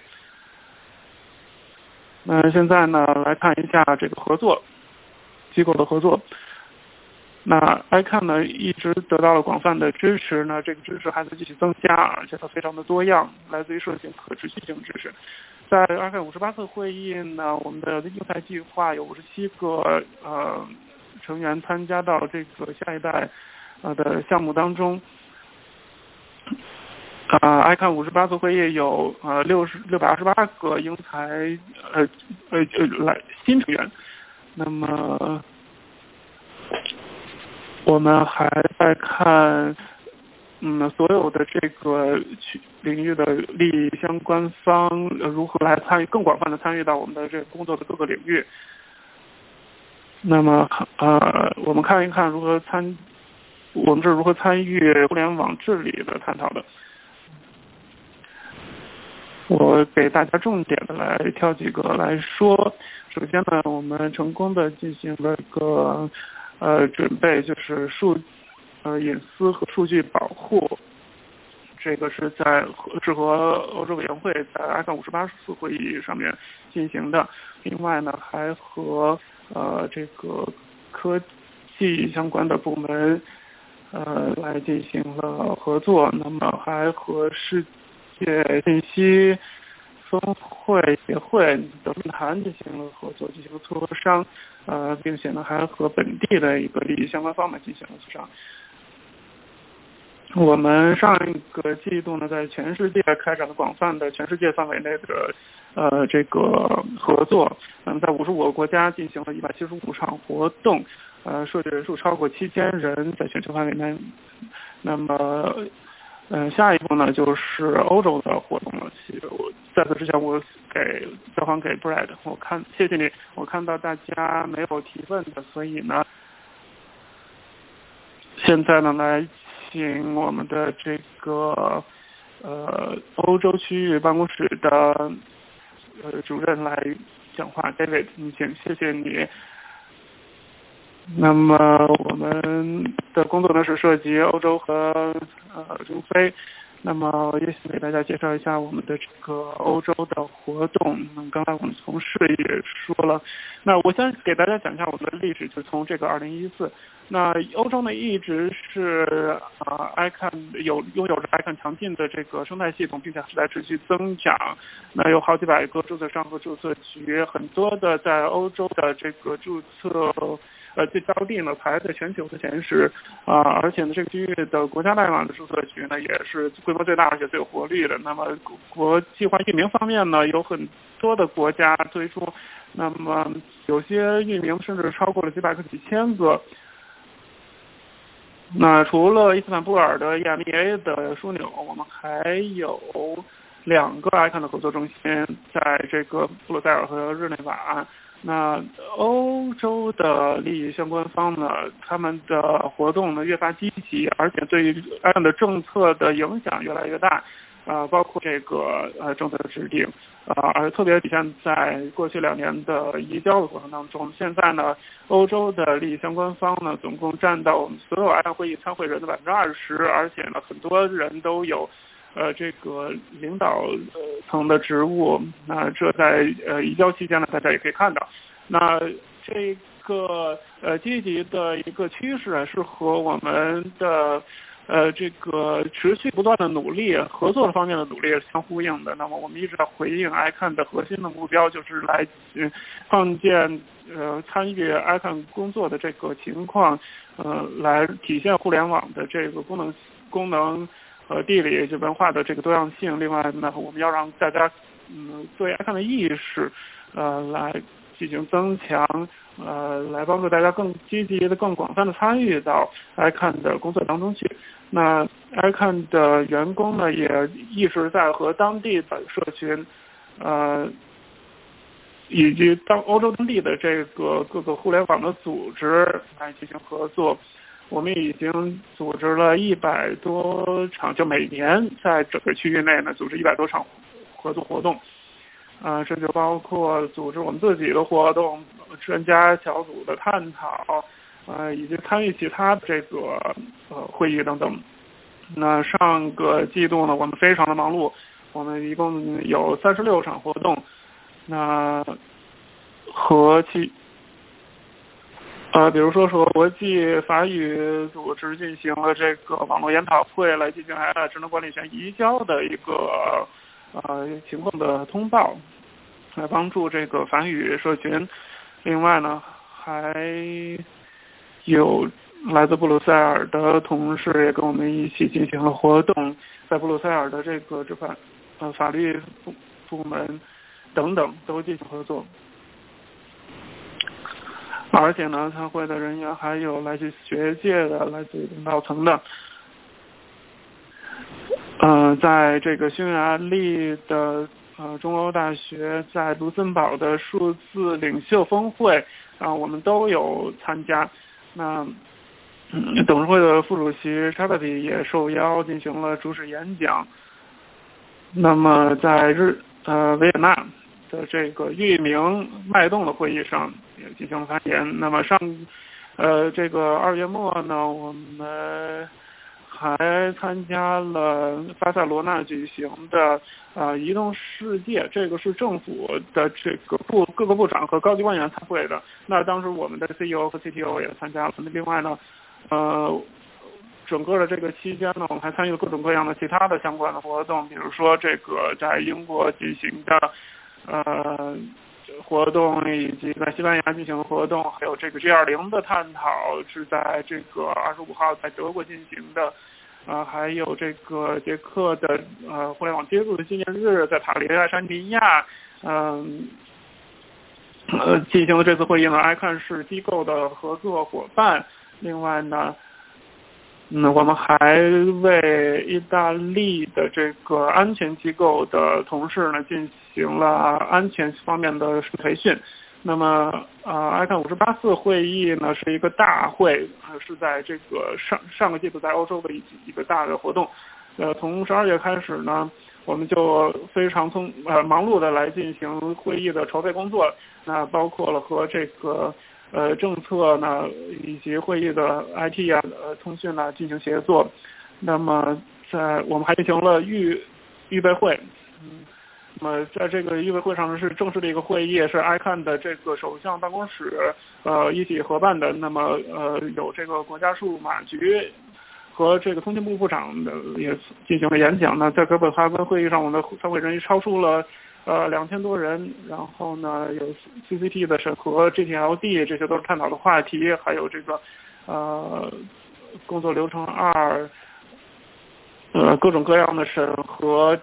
那现在呢来看一下这个合作机构的合作。那 ICANN 呢一直得到了广泛的支持呢，这个支持还在继续增加，而且它非常的多样，来自于社性可持续性支持。在ICANN 58次会议呢，我们的英才计划有57个成员参加到这个下一代的项目当中。ICANN 58次会议有628个英才新成员。那么我们还在看所有的这个领域的利益相关方如何来参与，更广泛的参与到我们的这个工作的各个领域。那么我们看一看我们是如何参与互联网治理的探讨的。我给大家重点的来挑几个来说。首先呢，我们成功的进行了一个准备，就是隐私和数据保护。这个是和欧洲委员会在ICANN 58次会议上面进行的。另外呢，还和这个科技相关的部门来进行了合作。那么还和世界信息峰会协会的论坛进行了合作，进行了磋商，并且呢还和本地的一个利益相关方面进行了磋商。我们上一个季度呢，在全世界开展了广泛的全世界范围内的这个合作。那么在55个国家进行了175场活动，涉及人数超过7000人，在全球范围内。那么下一步呢就是欧洲的活动了。在此之前，我交还给 Brad， 谢谢你。我看到大家没有提问的，所以呢，现在呢来请我们的这个欧洲区域办公室的主任来讲话 ，David， 请，谢谢你。那么我们的工作呢是涉及欧洲和中非。那么也想给大家介绍一下我们的这个欧洲的活动。刚才我们同事也说了，那我先给大家讲一下我们的历史，就从这个2014。那欧洲呢一直是ICANN 拥有着 ICANN 强劲的这个生态系统，并且是在持续增长。那有好几百个注册商和注册局，很多的在欧洲的这个注册最高地呢排在全球的前10，而且呢这个区域的国家代码的注册局呢也是规模最大而且最有活力的。那么国际化域名方面呢，有很多的国家推出，那么有些域名甚至超过了几百个、几千个。那除了伊斯坦布尔的 EMEA 的枢纽，我们还有2个 ICANN 的合作中心，在这个布鲁塞尔和日内瓦。那欧洲的利益相关方呢，他们的活动呢越发积极，而且对于 ICANN 的政策的影响越来越大，包括这个政策的制定，而特别体现在过去2年的移交的过程当中。现在呢，欧洲的利益相关方呢，总共占到我们所有 ICANN 会议参会人的20%，而且呢，很多人都有这个领导层的职务。那这在移交期间呢，大家也可以看到。那这个积极的一个趋势是和我们的这个持续不断的努力，合作方面的努力是相呼应的。那么我们一直在回应 ICANN 的核心的目标，就是来创建参与 ICANN 工作的这个情况，来体现互联网的这个功能和地理及文化的这个多样性。另外呢，我们要让大家对 ICANN 的意识来进行增强，来帮助大家更积极的、更广泛的参与到 ICANN 的工作当中去。那 ICANN 的员工呢，也一直在和当地的社群，以及欧洲当地的这个各个互联网的组织来进行合作。我们已经组织了100多场，就每年在整个区域内呢，组织100多场合作活动。甚至包括组织我们自己的活动、专家小组的探讨，以及参与其他的这个会议等等。那上个季度呢，我们非常的忙碌，我们一共有36场活动。那比如说和国际法语组织进行了这个网络研讨会，来进行智能管理权移交的一个情况的通报，来帮助这个法语社群。另外呢，还有来自布鲁塞尔的同事也跟我们一起进行了活动，在布鲁塞尔的这个法律部门等等都进行合作。而且呢，参会的人员还有来自学界的、来自领导层的。 在这个匈牙利的中欧大学，在卢森堡的数字领袖峰会我们都有参加。那董事会的副主席查特比也受邀进行了主旨演讲。那么在维也纳的这个域名脉动的会议上也进行了发言。那么这个2月末呢，我们还参加了巴塞罗那举行的移动世界，这个是政府的这个各个部长和高级官员参会的。那当时我们的 CEO 和 CTO 也参加了。另外呢，整个的这个期间呢，我们还参与了各种各样的其他的相关的活动，比如说这个在英国进行的活动，以及在西班牙进行的活动，还有这个 G20 的探讨是在这个25号在德国进行的。还有这个捷克的互联网接入的纪念日，在塔林爱沙尼亚进行的这次会议呢，ICANN 是机构的合作伙伴。另外呢，我们还为意大利的这个安全机构的同事呢进行了安全方面的培训。那么ICANN 58次会议呢是一个大会，是在这个上个季度在欧洲的一个大的活动。从12月开始呢，我们就非常忙碌的来进行会议的筹备工作。那包括了和这个政策呢以及会议的 IT 通讯进行协作。那么我们还进行了预备会。那么在这个预备会上是正式的一个会议，是 ICANN 的这个首相办公室一起合办的。那么有这个国家数码局和这个通信部部长也进行了演讲呢。在哥本哈根会议上，我们的参会人超出了2000多人。然后呢，有 CCP 的审核、GTLD 这些都是探讨的话题，还有这个工作流程2。各种各样的审核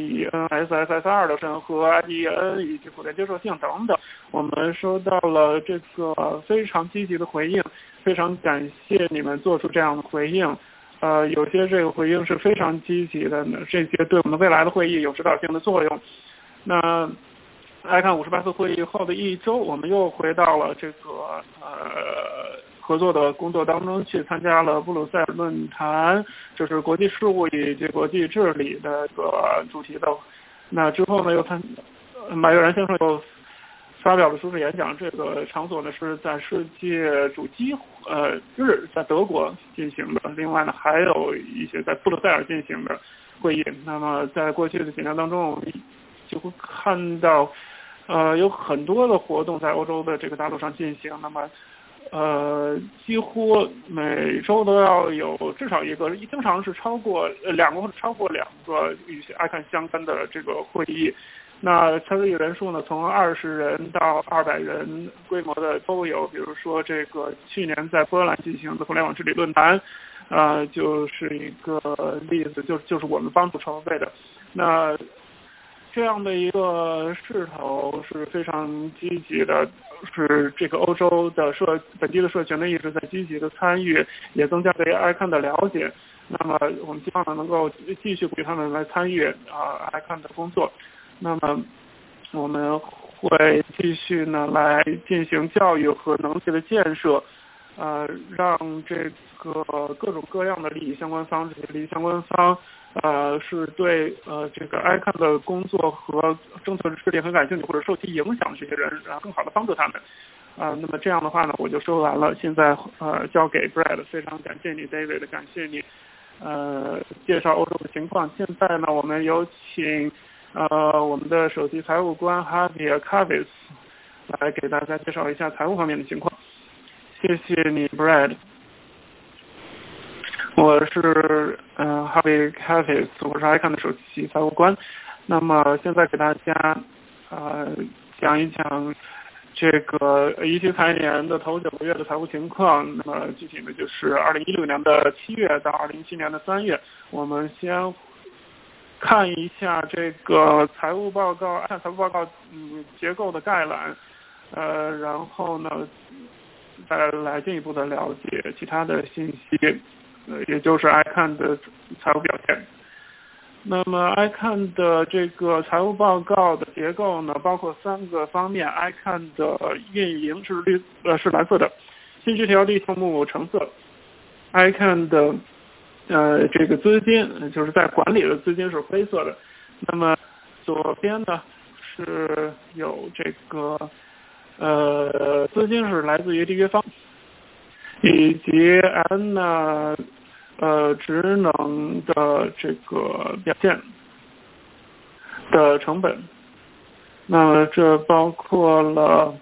，DNSSR 的审核 ，IDN 以及普遍接受性等等，我们收到了这个非常积极的回应，非常感谢你们做出这样的回应。有些这个回应是非常积极的，这些对我们未来的会议有指导性的作用。那ICANN 58次会议后的一周，我们又回到了这个合作的工作当中去，参加了布鲁塞尔论坛，这是国际事务以及国际治理的一个主题的。那之后呢，马悦然先生又发表了主旨演讲。这个场所呢是在世界主机日在德国进行的。另外呢，还有一些在布鲁塞尔进行的会议。那么在过去的几年当中，我们就会看到有很多的活动在欧洲的这个大陆上进行。那么几乎每周都要有至少一个，经常是超过2个或者超过2个与ICANN相关的这个会议。那参与人数呢，从20人到200人规模的都有。比如说这个去年在波兰进行的互联网治理论坛，就是一个例子，就是我们帮助筹备的。那这样的一个势头是非常积极的，是这个欧洲的本地的社群呢一直在积极的参与，也增加对 ICANN 的了解。那么我们希望能够继续鼓励他们来参与ICANN 的工作。那么我们会继续呢来进行教育和能力的建设，让这个各种各样的利益相关方，这些利益相关方是对这个 ICANN 的工作和政策制定很感兴趣或者受其影响的这些人，更好的帮助他们。那么这样的话呢，我就说完了。现在交给 Brad， 非常感谢你 David， 感谢你介绍欧洲的情况。现在呢，我们有请我们的首席财务官 Javier Caves 来给大家介绍一下财务方面的情况。谢谢你 Brad。我是Javier Caves， 我是 ICANN 的首席财务官。那么现在给大家讲一讲这个一期财年的头9个月的财务情况。那么具体的就是2016年的7月到2017年的3月。我们先看一下这个财务报告，按财务报告结构的概览，然后呢再来进一步的了解其他的信息，也就是ICANN的财务表现。 那么 iCAN 的这个财务报告的结构呢，包括3个方面。iCAN 的运营是蓝色的，新枝条例项目橙色。iCAN 的这个资金就是在管理的资金是灰色的。那么左边呢是有这个资金是来自于缔约方，以及 N 呢职能的这个表现的成本。那么这包括了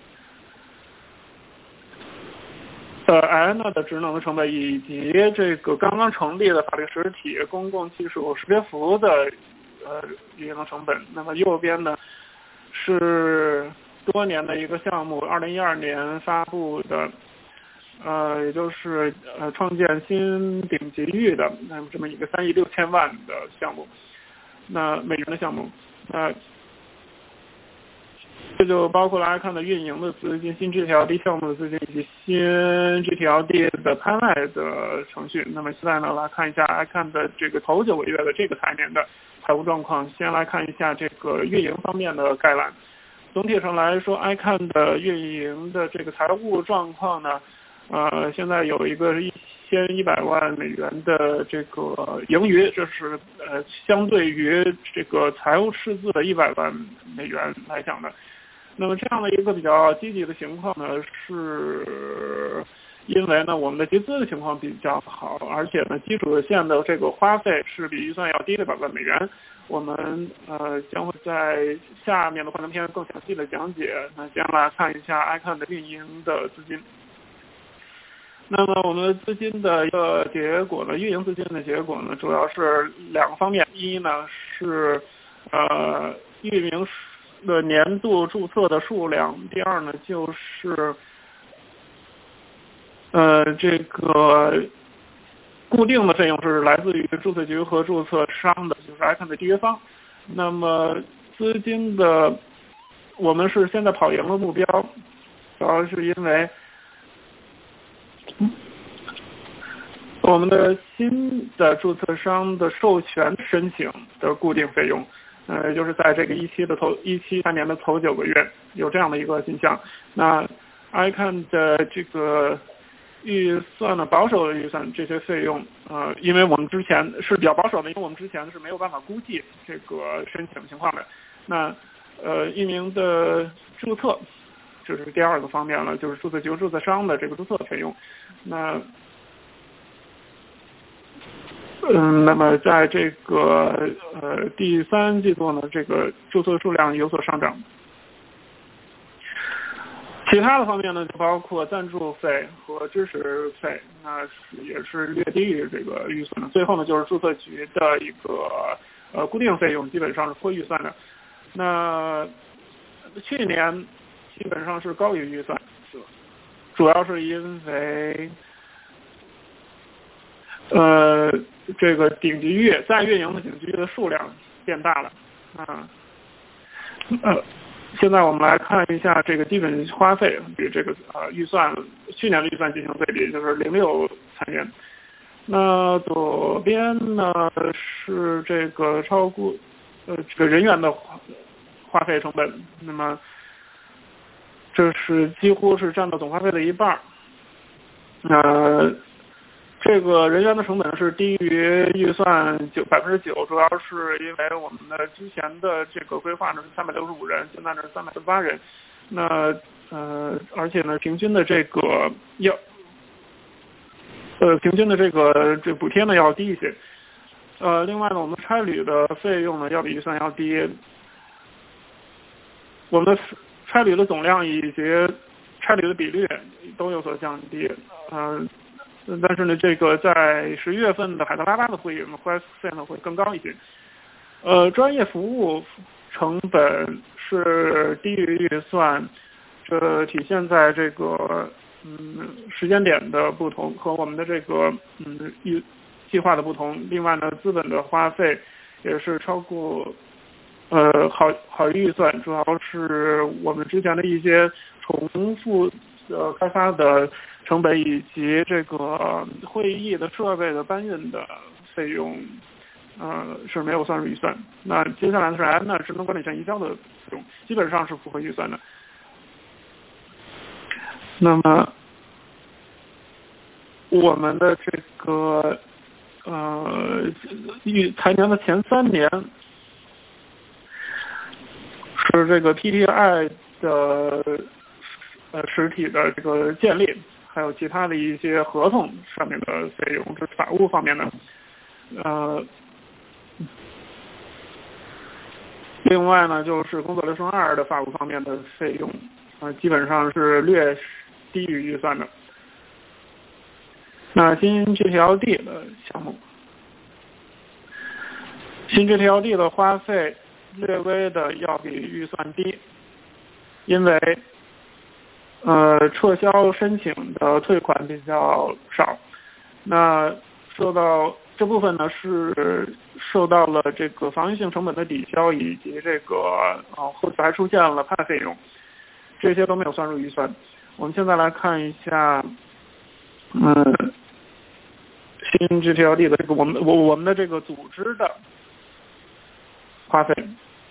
ANA 的职能的成本，以及这个刚刚成立的法律实体公共技术识别服务的运营成本。那么右边呢是多年的一个项目，2012年发布的，也就是创建新顶级域的这么一个3亿6千万的项目，那美元的项目。这就包括了 iCAN 的运营的资金、新 GTLD 项目的资金以及新 GTLD 的拍卖的程序。那么现在呢，来看一下 iCAN 的这个头9个月的这个财年的财务状况。先来看一下这个运营方面的概览。总体上来说 ，iCAN 的运营的这个财务状况呢，现在有一个1100万美元的这个盈余，这是相对于这个财务赤字的100万美元来讲的。那么这样的一个比较积极的情况呢，是因为呢我们的集资的情况比较好，而且呢基础线的这个花费是比预算要低的100万美元。我们将会在下面的幻灯片更详细的讲解。那先来看一下 iCAN 的运营的资金。那么我们资金的一个结果呢，运营资金的结果呢，主要是2个方面。一呢是运营的年度注册的数量，第二呢就是这个固定的费用是来自于注册局和注册商的，就是 iCAN 的缔约方。那么资金的我们是现在跑赢了目标，主要是因为我们的新的注册商的授权申请的固定费用，也就是在这个17财年的头9个月有这样的一个进项。那 iCAN 的这个预算呢，保守的预算这些费用，因为我们之前是比较保守的，因为我们之前是没有办法估计这个申请情况的。那运营的注册，这是第2个方面了，就是注册局、注册商的这个注册费用。那么在这个第3季度呢，这个注册数量有所上涨。其他的方面呢，就包括赞助费和支持费，那也是略低于这个预算的。最后呢，就是注册局的一个固定费用，基本上是脱预算的。那去年基本上是高于预算，主要是因为这个顶级域在运营的顶级域的数量变大了现在我们来看一下这个基本花费与这个预算去年的预算进行对比，就是06财年。那左边呢是这个超过这个人员的花费成本，那么这是几乎是占到总花费的1半。这个人员的成本是低于预算9%，主要是因为我们的之前的这个规划呢是365人，现在呢是348人。那而且呢平均的这个平均的这个补贴呢要低一些。另外呢我们差旅的费用呢要比预算要低。我们的差旅的总量以及差旅的比率都有所降低。但是呢，这个在11月份的海德拉巴的会议，我们花费呢会更高一些。专业服务成本是低于预算，这体现在这个时间点的不同和我们的这个计划的不同。另外呢，资本的花费也是超过好于预算，主要是我们之前的一些重复开发的成本以及这个会议的设备的搬运的费用， 是没有算入预算。那接下来是 M 呢，职能管理权移交的费用，基本上是符合预算的。那么我们的这个财年的前3年是这个 PPI 的实体的这个建立，还有其他的一些合同上面的费用，这是法务方面的。另外呢，就是工作流程2的法务方面的费用，基本上是略低于预算的。那新 GTLD 的项目，新 GTLD 的花费略微的要比预算低，因为撤销申请的退款比较少，那这部分呢是受到了这个防御性成本的抵消，以及这个后续还出现了派费用，这些都没有算入预算。我们现在来看一下，新 GTLD 的这个我们的这个组织的花费。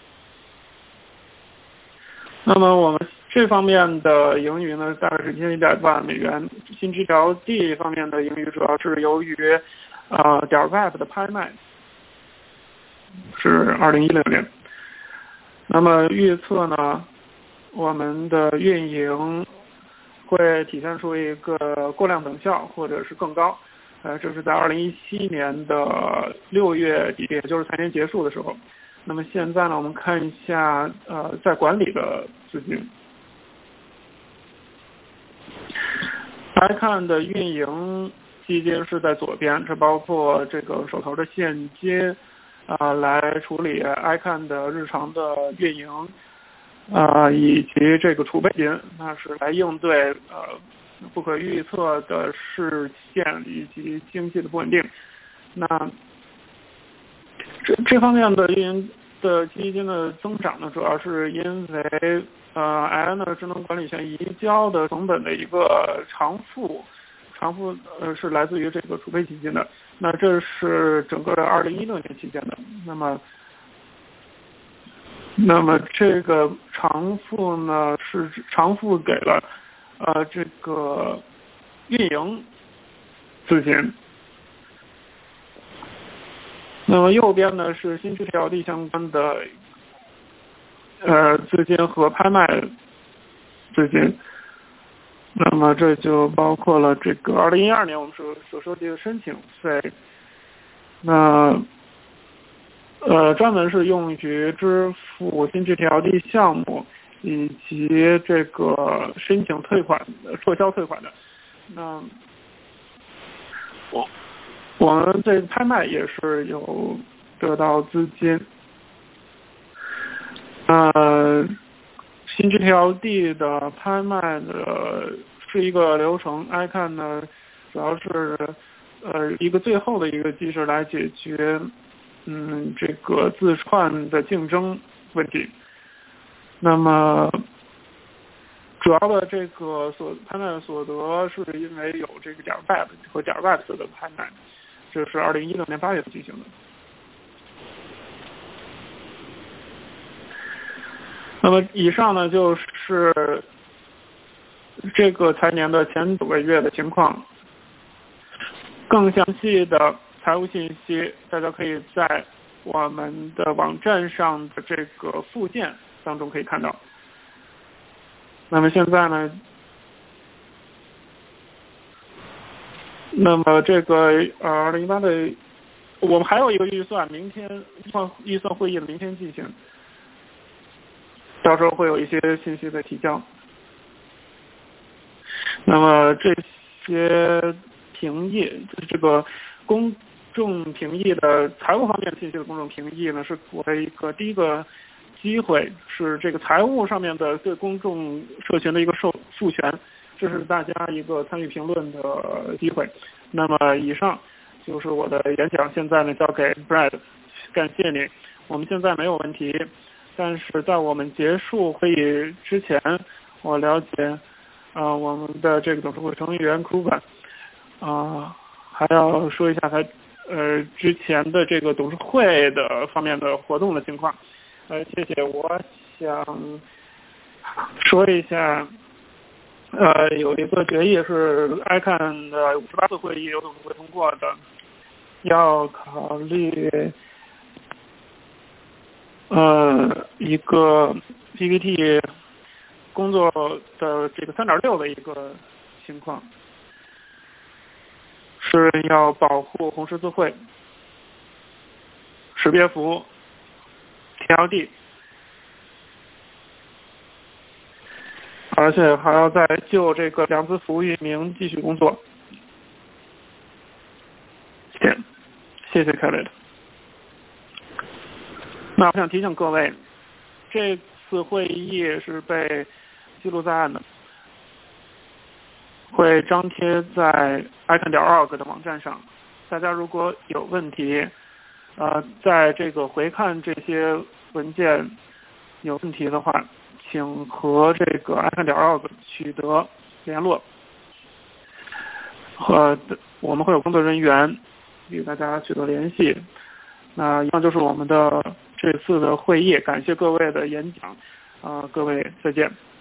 那么我们这方面的盈余呢，大概是1100万美元。新 GTLD 方面的盈余主要是由于.web 的拍卖，是2016年。那么预测呢，我们的运营会体现出一个过量等效，或者是更高。这是在2017年的6月底，也就是财年结束的时候。那么现在呢，我们看一下在管理的资金。来看的运营基金是在左边，这包括这个手头的现金，来处理 ICANN 的日常的运营，以及这个储备金，那是来应对不可预测的事件以及经济的不稳定。那这方面的运营的基金的增长呢，主要是因为IANA 的智能管理权移交的成本的一个偿付是来自于这个储备基金的。那这是整个的2016年期间的。那么这个偿付呢，是偿付给了这个运营资金。那么右边呢是新 GTLD 相关的资金和拍卖资金。那么这就包括了这个2012年我们所收集的申请费，那专门是用于支付新 GTLD 项目以及这个申请退款撤销退款的。那我们这个拍卖也是有得到资金。新 GTLD 的拍卖的是一个流程 ，ICANN 呢主要是一个最后的一个机制来解决这个自串的竞争问题。那么主要的这个拍卖的所得是因为有这个.web 和.web 的拍卖，这是2016年8月进行的。那么以上呢就是这个财年的前9个月的情况，更详细的财务信息大家可以在我们的网站上的这个附件当中可以看到。那么现在呢，那么这个2018的我们还有一个预算，明天预算会议的明天进行，到时候会有一些信息的提交。那么这些评议，这个公众评议的财务方面信息的公众评议呢，是我的一个第一个机会，是这个财务上面的对公众社群的一个授权，这是大家一个参与评论的机会。那么以上就是我的演讲，现在呢交给 Brad， 感谢你。我们现在没有问题，但是在我们结束会议之前，我了解我们的这个董事会成员 Kuban 还要说一下他之前的这个董事会的方面的活动的情况。谢谢。我想说一下，有一个决议是 ICANN 的58次会议由董事会通过的，要考虑一个 PPT 工作的这个 3.6 的一个情况，是要保护红十字会、识别符、TLD， 而且还要再就这个量子服务运营继续工作。谢谢凯雷的。那我想提醒各位，这次会议是被记录在案的，会张贴在 icon.org 的网站上。大家如果有问题，在这个回看这些文件有问题的话，请和这个 icon.org 取得联络，我们会有工作人员与大家取得联系。那以上就是我们的这次的会议，感谢各位的演讲，各位再见。